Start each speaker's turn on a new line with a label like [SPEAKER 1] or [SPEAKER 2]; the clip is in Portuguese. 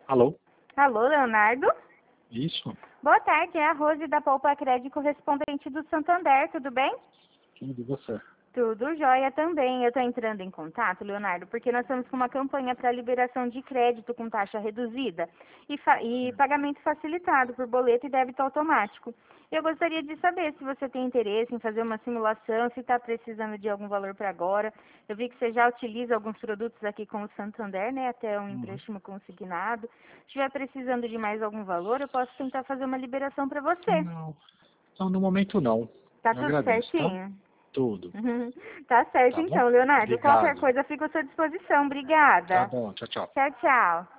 [SPEAKER 1] Alô?
[SPEAKER 2] Alô, Leonardo?
[SPEAKER 1] Isso?
[SPEAKER 2] Boa tarde, é a Rose da Poupa Crédito, correspondente do Santander, tudo bem?
[SPEAKER 1] Tudo e você?
[SPEAKER 2] Tudo jóia também. Eu estou entrando em contato, Leonardo, porque nós estamos com uma campanha para liberação de crédito com taxa reduzida e pagamento facilitado por boleto e débito automático. Eu gostaria de saber se você tem interesse em fazer uma simulação, se está precisando de algum valor para agora. Eu vi que você já utiliza alguns produtos aqui com o Santander, né? Até um empréstimo consignado. Se estiver precisando de mais algum valor, eu posso tentar fazer uma liberação para você.
[SPEAKER 1] Não. Não, no momento não.
[SPEAKER 2] Tá
[SPEAKER 1] Eu
[SPEAKER 2] tudo
[SPEAKER 1] agradeço, tá?
[SPEAKER 2] certinho?
[SPEAKER 1] Tudo.
[SPEAKER 2] Tá certo
[SPEAKER 1] Tá bom?
[SPEAKER 2] então, Leonardo. Qualquer
[SPEAKER 1] Obrigado.
[SPEAKER 2] coisa, fico à sua disposição.
[SPEAKER 1] Tá
[SPEAKER 2] Obrigada.
[SPEAKER 1] bom, tchau, tchau.
[SPEAKER 2] Tchau, tchau.